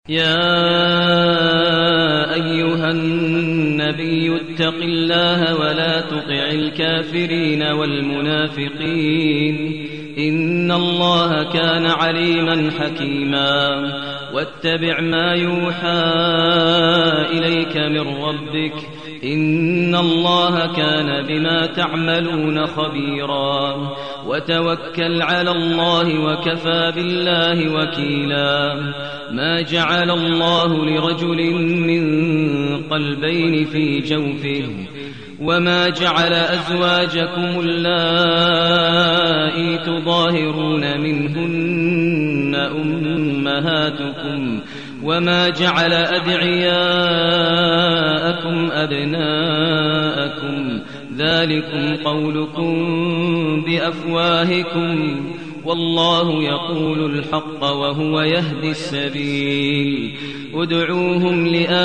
يا أيها النبي اتق الله ولا تطع الكافرين والمنافقين إن الله كان عليما حكيما واتبع ما يوحى إليك من ربك إن الله كان بما تعملون خبيرا وتوكل على الله وكفى بالله وكيلا ما جعل الله لرجل من قلبين في جوفه وما جعل أزواجكم اللائي تظاهرون منهن أمهاتكم وما جعل أدعياءكم أبناءكم ذلكم قولكم بأفواهكم والله يقول الحق وهو يهدي السبيل ادعوهم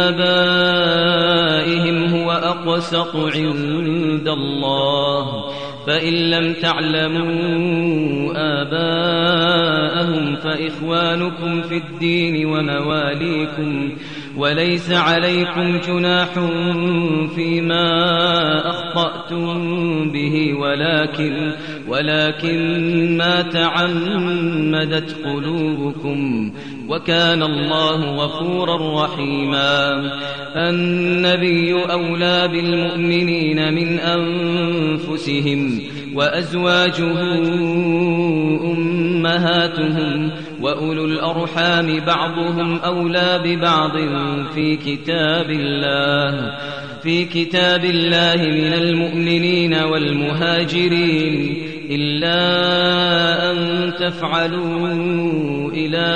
لآبائهم هو أقسط عند الله فإن لم تعلموا آباءهم فإخوانكم في الدين ومواليكم وليس عليكم جناح فيما أخطأتم به ولكن ما تعمدت قلوبكم وكان الله غفورا رحيما النبي أولى بالمؤمنين من أنفسهم وأزواجه أمهاتهم وأولو الأرحام بعضهم أولى ببعض في كتاب الله من المؤمنين والمهاجرين إلا أن تفعلوا إلى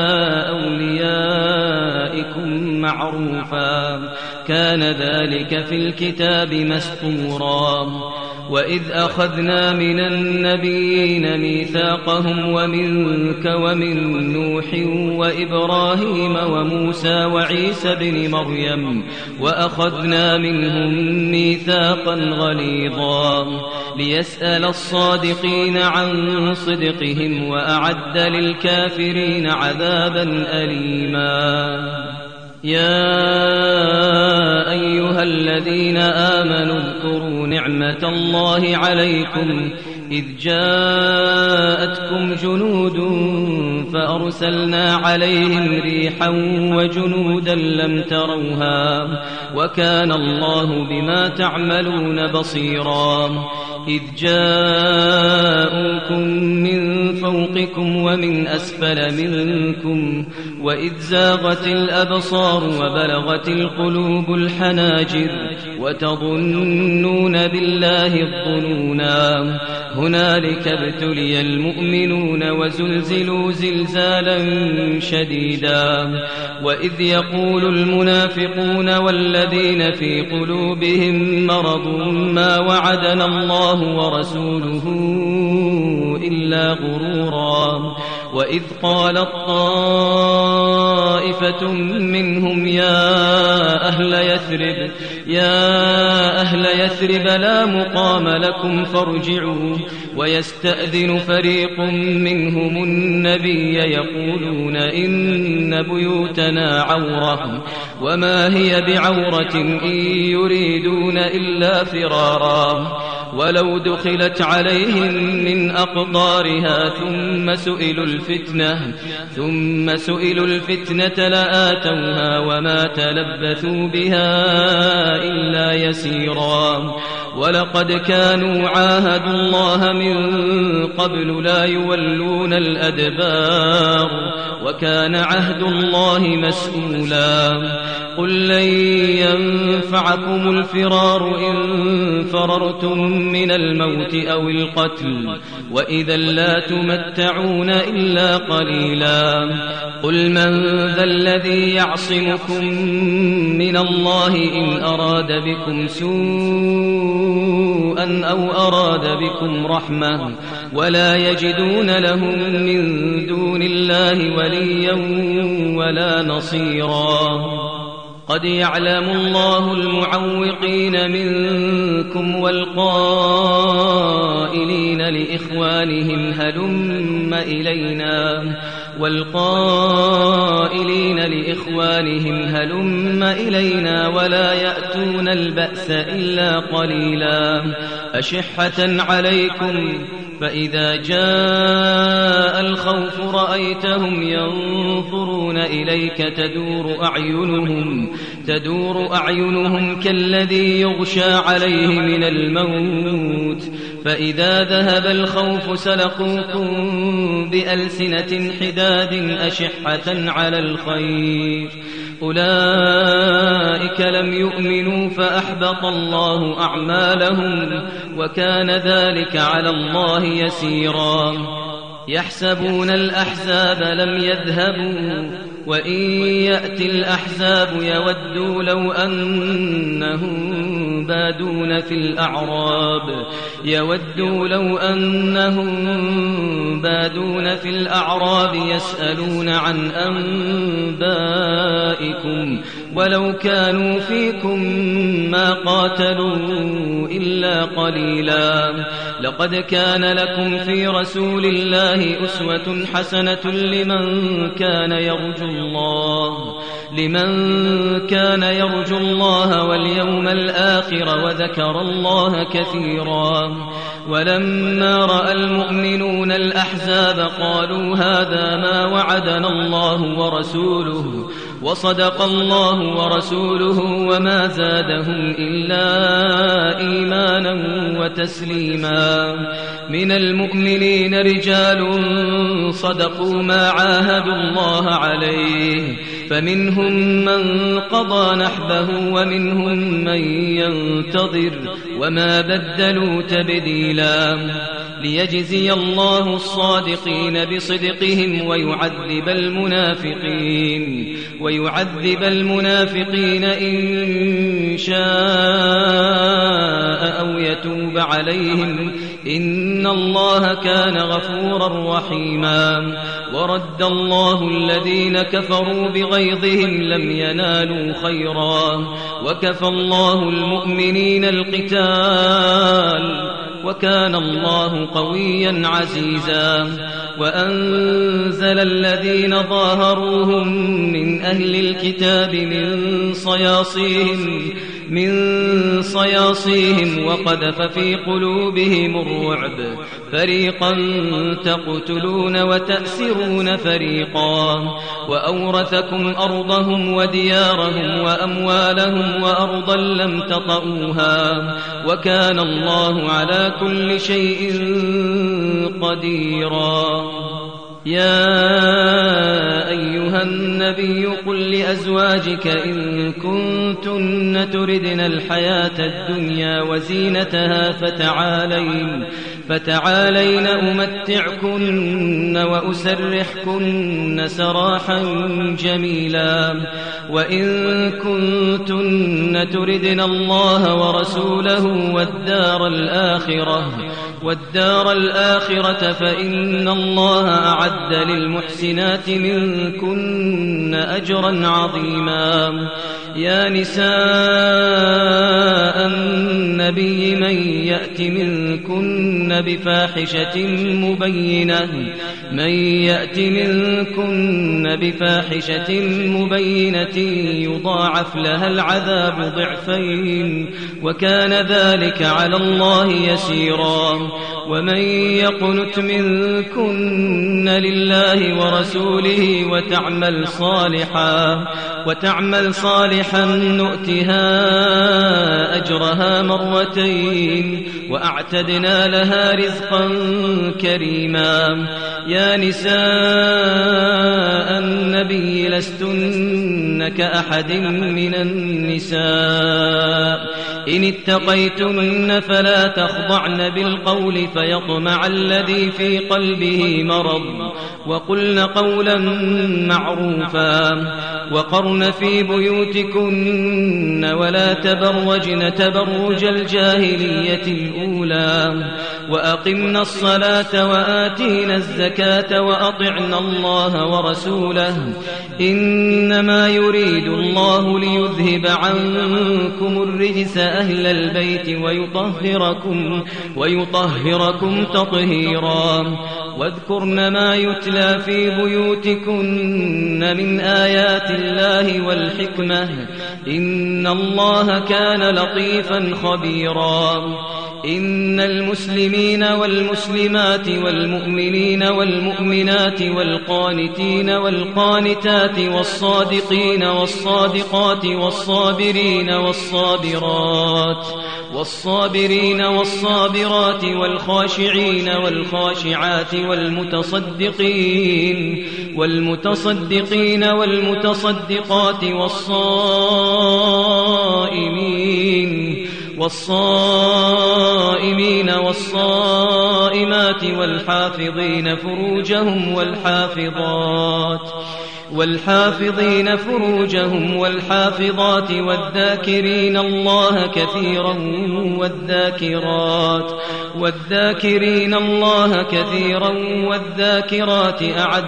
أوليائكم معروفا كان ذلك في الكتاب مسطورا وإذ أخذنا من النبيين ميثاقهم ومنك ومن نوح وإبراهيم وموسى وعيسى بن مريم وأخذنا منهم ميثاقا غليظا ليسأل الصادقين عن صدقهم وأعد للكافرين عذابا أليما يا أيها الذين آمنوا اذكروا نعمة الله عليكم إذ جاءتكم جنود فأرسلنا عليهم ريحا وجنودا لم تروها وكان الله بما تعملون بصيرا إذ جاءوكم من فوقكم ومن أسفل منكم وإذ زاغت الأبصار وبلغت القلوب الحناجر وتظنون بالله الظنونا هنالك ابتلي المؤمنون وزلزلوا زلزالا شديدا وإذ يقول المنافقون والذين في قلوبهم مرض ما وعدنا الله ورسوله إلا غرورا وإذ قالت طائفة منهم يا أهل يثرب لا مقام لكم فارجعوا ويستأذن فريق منهم النبي يقولون إن بيوتنا عورة وما هي بعورة إن يريدون إلا فرارا ولو دخلت عليهم من أقطارها ثم سئلوا الفتنة لآتوها وما تلبثوا بها إلا يسيرا ولقد كانوا عاهدوا الله من قبل لا يولون الأدبار وكان عهد الله مسؤولا قل لن ينفعكم الفرار إن فررتم من الموت أو القتل وإذا لا تمتعون إلا قليلا قل من ذا الذي يعصمكم من الله إن أراد بكم سوءا أو أراد بكم رحمة ولا يجدون لهم من دون الله وليا ولا نصيرا قد يعلم الله المعوقين منكم والقائلين لإخوانهم هلم إلينا قائلين لإخوانهم هلم إلينا ولا يأتون البأس إلا قليلا أشحة عليكم فإذا جاء الخوف رأيتهم ينظرون إليك تدور أعينهم كالذي يغشى عليه من الموت فإذا ذهب الخوف سلقوكم بألسنة حداد أشحة على الخير أولئك لم يؤمنوا فأحبط الله أعمالهم وكان ذلك على الله يسيرا يحسبون الأحزاب لم يذهبوا وإن يأتي الأحزاب يودوا لو أنهم بادون في الأعراب يسألون عن أنبائكم ولو كانوا فيكم ما قاتلوا إلا قليلا لقد كان لكم في رسول الله أسوة حسنة لمن كان يرجو الله واليوم الآخر وذكر الله كثيرا ولما رأى المؤمنون الأحزاب قالوا هذا ما وعدنا الله ورسوله وصدق الله ورسوله وما زادهم إلا إيمانا وتسليما من المؤمنين رجال صدقوا ما عاهدوا الله عليه فمنهم من قضى نحبه ومنهم من ينتظر وما بدلوا تبديلا ليجزي الله الصادقين بصدقهم ويعذب المنافقين إن شاء أو يتوب عليهم إن الله كان غفورا رحيما ورد الله الذين كفروا بغيظهم لم ينالوا خيرا وكفى الله المؤمنين القتال وكان الله قويا عزيزا وأنزل الذين ظاهروهم من أهل الكتاب من صياصيهم وقذف في قلوبهم الرعب فريقا تقتلون وتأسرون فريقا وأورثكم أرضهم وديارهم وأموالهم وأرضا لم تطئوها وكان الله على كل شيء قديرا يا أيها النبي قل لأزواجك إن كنتن تردن الحياة الدنيا وزينتها فتعالين أمتعكن وأسرحكن سراحا جميلا وإن كنتن تردن الله ورسوله والدار الآخرة فإن الله أعد للمحسنات منكن أجرا عظيما يا نساء النبي من يأت منكن بفاحشة مبينة يضاعف لها العذاب ضعفين وكان ذلك على الله يسيرا ومن يقنت منكن لله ورسوله وتعمل صالحا نؤتها أجرها مرتين وأعتدنا لها رزقا كريما يا نساء النبي لستن كأحد من النساء إن اتقيتن فلا تخضعن بالقول فيطمع الذي في قلبه مرض وقلن قولا معروفا وقرن في بيوتكن ولا تبرجن تبرج الجاهلية الأولى وأقمنا الصلاة وآتينا الزكاة وأطعنا الله ورسوله إنما يريد الله ليذهب عنكم الرجس أهل البيت ويطهركم تطهيرا واذكرن ما يتلى في بيوتكن من آيات الله والحكمة إن الله كان لطيفا خبيرا إن المسلمين والمسلمات والمؤمنين والمؤمنات والقانتين والقانتات والصادقين والصادقات والصابرين والصابرات والخاشعين والخاشعات والمتصدقين والمتصدقات والصائمين والصائمات والحافظين فروجهم والحافظات والذاكرين الله كثيرا والذاكرات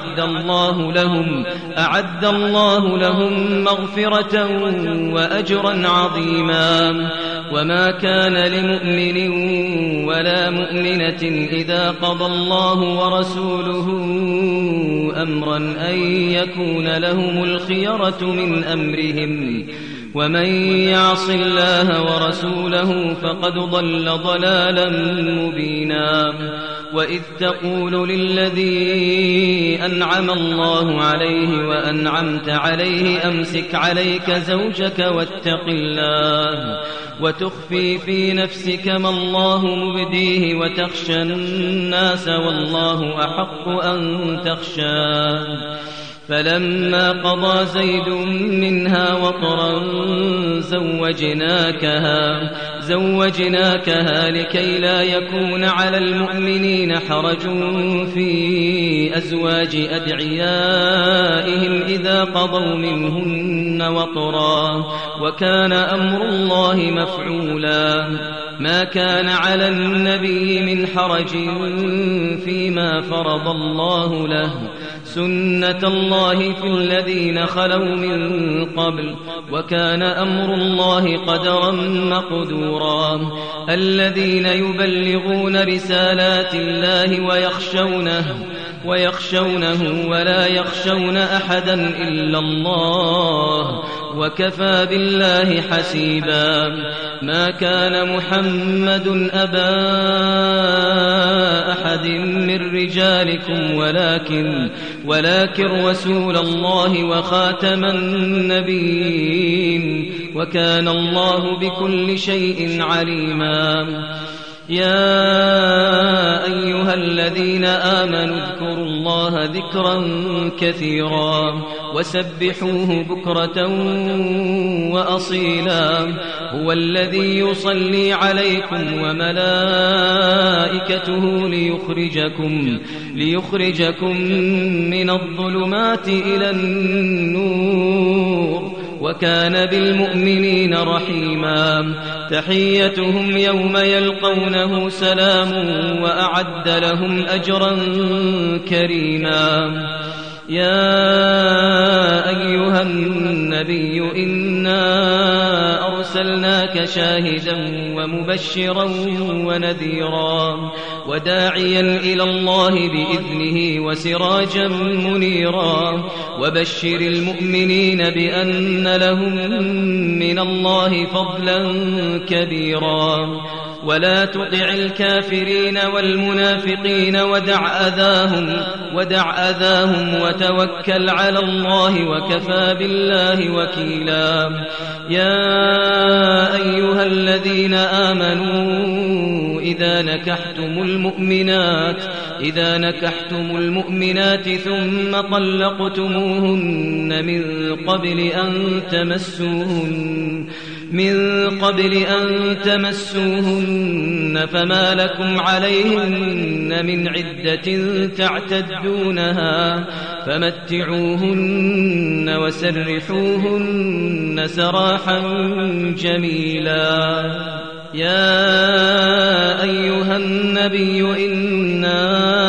أعد الله لهم مغفرة وأجرا عظيما وما كان لمؤمن ولا مؤمنة إذا قضى الله ورسوله أمرا أن يكون لهم الخيرة من أمرهم ومن يعص الله ورسوله فقد ضل ضلالا مبينا وإذ تقول للذي أنعم الله عليه وأنعمت عليه أمسك عليك زوجك واتق الله وتخفي في نفسك ما الله مبديه وتخشى الناس والله أحق أن تخشاه فلما قضى زيد منها وطرا زوجناكها لكي لا يكون على المؤمنين حرج في أزواج أدعيائهم إذا قضوا منهن وطرا وكان أمر الله مفعولا ما كان على النبي من حرج فيما فرض الله له سنة الله في الذين خلوا من قبل وكان أمر الله قدرا مقدورا الذين يبلغون رسالات الله ويخشونه ولا يخشون أحدا إلا الله وكفى بالله حسيبا ما كان محمد أبا أحد من رجالكم ولكن رسول الله وخاتم النبيين وكان الله بكل شيء عليما يا أيها الذين آمنوا اذكروا الله ذكرا كثيرا وسبحوه بكرة وأصيلا هو الذي يصلي عليكم وملائكته ليخرجكم من الظلمات إلى النور وكان بالمؤمنين رحيما تحيتهم يوم يلقونه سلام وأعد لهم أجرا كريما يا أيها النبي إنا أرسلناك شاهدا ومبشرا ونذيرا وداعيا إلى الله بإذنه وسراجا منيرا وبشر المؤمنين بأن لهم من الله فضلا كبيرا ولا تطع الكافرين والمنافقين ودع أذاهم وتوكل على الله وكفى بالله وكيلا يا أيها الذين آمنوا إذا نكحتم المؤمنات ثم طلقتموهن من قبل أن تمسوهن فما لكم عليهن من عدة تعتدونها فمتعوهن وسرحوهن سراحا جميلا يا أيها النبي إنا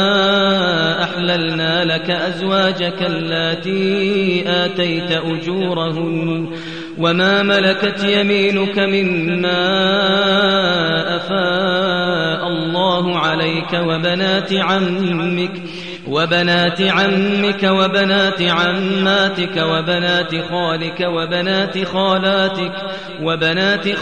أحللنا لك أزواجك اللاتي آتيت أجورهن وما ملكت يمينك مما أفاء الله عليك وبنات عمك وبنات عماتك وبنات خالك وبنات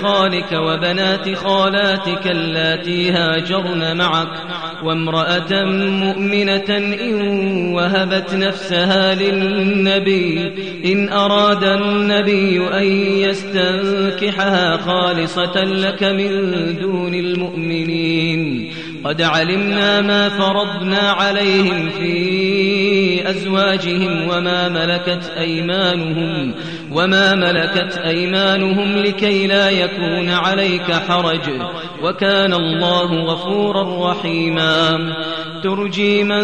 خالاتك اللاتي هاجرن معك وامرأة مؤمنة إن وهبت نفسها للنبي إن أراد النبي أن يستنكحها خالصة لك من دون المؤمنين قد علمنا ما فرضنا عليهم في أزواجهم وما ملكت أيمانهم لكي لا يكون عليك حرج وكان الله غفورا رحيما ترجي من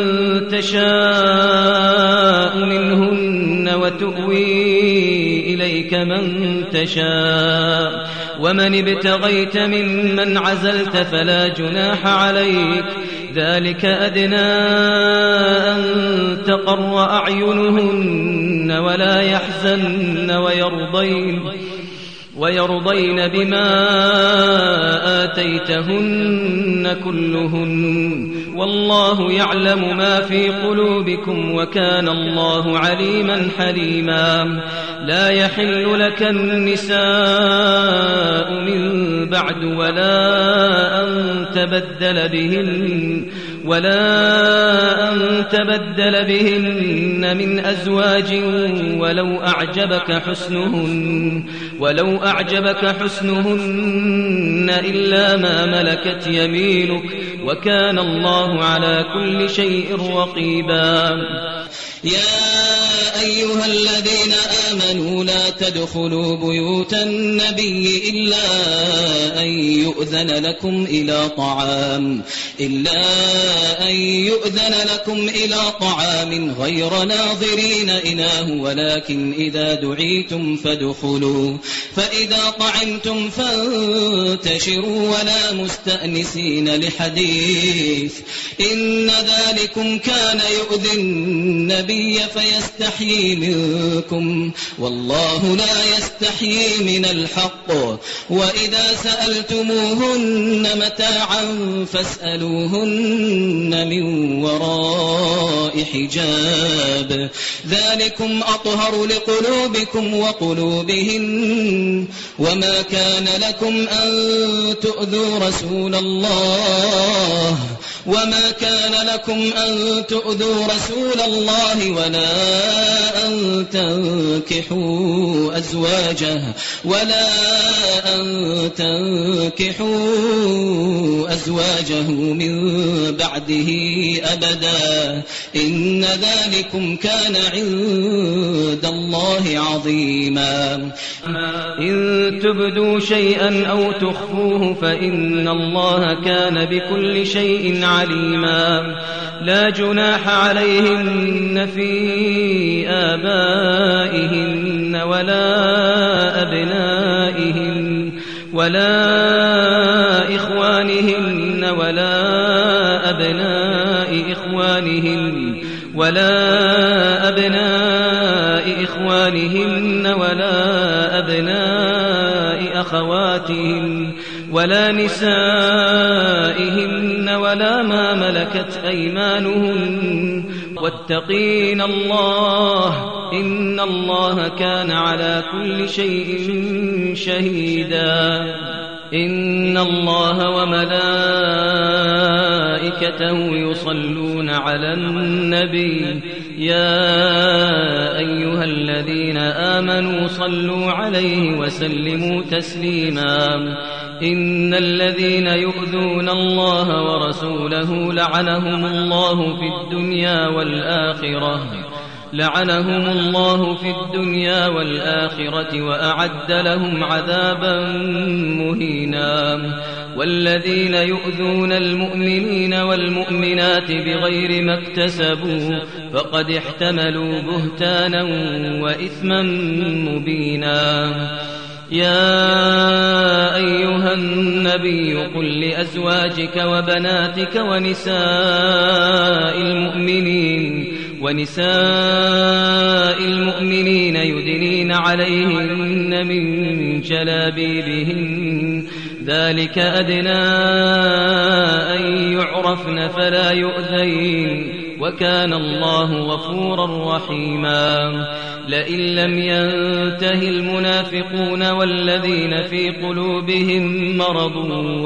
تشاء منهن وتؤوي إليك من تشاء ومن ابتغيت ممن عزلت فلا جناح عليك ذلك أدنى أن تقر أعينهن ولا يحزن ويرضين بما آتيتهن كلهن والله يعلم ما في قلوبكم وكان الله عليما حليما لا يحل لك النساء من بعد ولا أن تبدل بهن من أزواج ولو أعجبك حسنهن إلا ما ملكت يمينك وكان الله على كل شيء رقيبا يا أيها الذين آمنوا لا تدخلوا بيوت النبي إلا أن يؤذن لكم إلى طعام غير ناظرين إناه ولكن إذا دعيتم فادخلوا فإذا طعمتم فانتشروا ولا مستأنسين لحديث إن ذلكم كان يؤذي النبي فيستحيي منكم والله لا يستحيي من الحق وإذا سألتموهن متاعا فاسألوهن من وراء حجاب ذلكم أطهر لقلوبكم وقلوبهن وما كان لكم أن تؤذوا رسول الله ولا أن تنكحوا أزواجه من بعده أبدا إن ذلكم كان عند الله عظيما إن تبدوا شيئا أو تخفوه فإن الله كان بكل شيء عليما لا جناح عليهن في آبائهن ولا إخوانهن ولا أبناء إخوانهن ولا أبناء أخواتهن ولا نسائهن ولا ما ملكت أيمانهن واتقين الله إن الله كان على كل شيء شهيدا إن الله وملائكته يصلون على النبي يا أيها الذين آمنوا صلوا عليه وسلموا تسليما إن الذين يؤذون الله ورسوله لعنهم الله في الدنيا والآخرة وأعد لهم عذابا مهينا والذين يؤذون المؤمنين والمؤمنات بغير ما اكتسبوا فقد احتملوا بهتانا وإثما مبينا يا أيها النبي قل لأزواجك وبناتك ونساء المؤمنين يدنين عليهن من جلابيبهن ذلك أدنى أن يعرفن فلا يؤذين وكان الله غفورا رحيما لئن لم ينته المنافقون والذين في قلوبهم مرض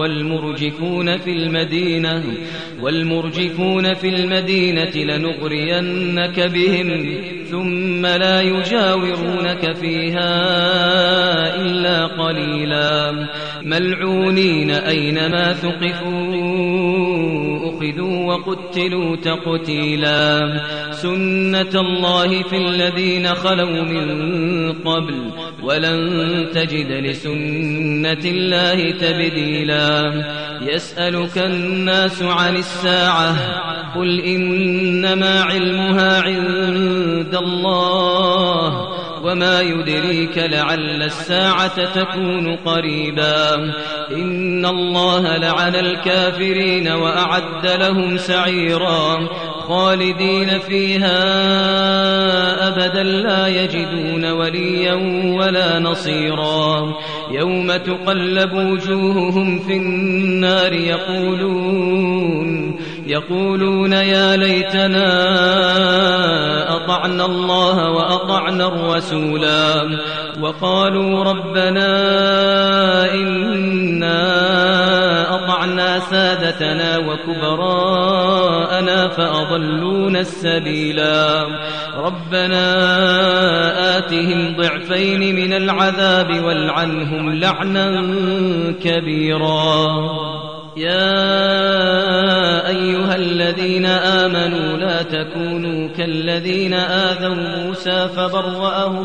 والمرجفون في المدينة لنغرينك بهم ثم لا يجاورونك فيها إلا قليلا ملعونين أينما ثقفوا أخذوا وقتلوا تقتيلا سنة الله في الذين خلوا من قبل ولن تجد لسنة الله تبديلا يسألك الناس عن الساعة قل إنما علمها عند الله وما يدريك لعل الساعة تكون قريبا إن الله لعن الكافرين وأعد لهم سعيرا خالدين فيها أبدا لا يجدون وليا ولا نصيرا يوم تقلب وجوههم في النار يقولون يا ليتنا أطعنا الله وأطعنا الرسولا وقالوا ربنا إنا أطعنا سادتنا وكبراءنا فأضلونا السبيلا ربنا آتهم ضعفين من العذاب والعنهم لعنا كبيرا يا أيها الذين آمنوا لا تكونوا كالذين آذوا موسى فبرأه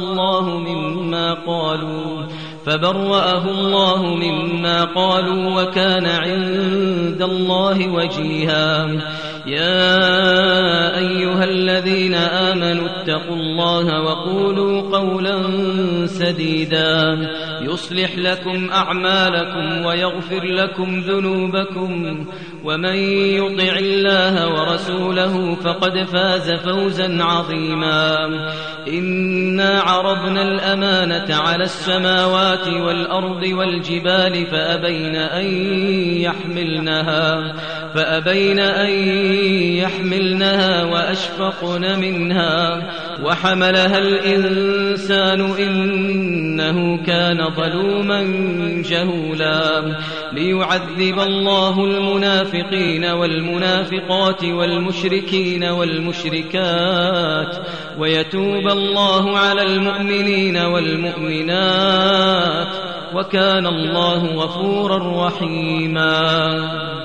الله مما قالوا وكان عند الله وجيها يا أيها الذين آمنوا اتقوا الله وقولوا قولا سديدا يصلح لكم أعمالكم ويغفر لكم ذنوبكم ومن يطع الله ورسوله فقد فاز فوزا عظيما إنا عرضنا الأمانة على السماوات والأرض والجبال فأبين أن يحملنها وأشفقن منها وحملها الإنسان إنه كان ظلوما جهولا ليعذب الله المنافقين والمنافقات والمشركين والمشركات ويتوب الله على المؤمنين والمؤمنات وكان الله غفورا رحيما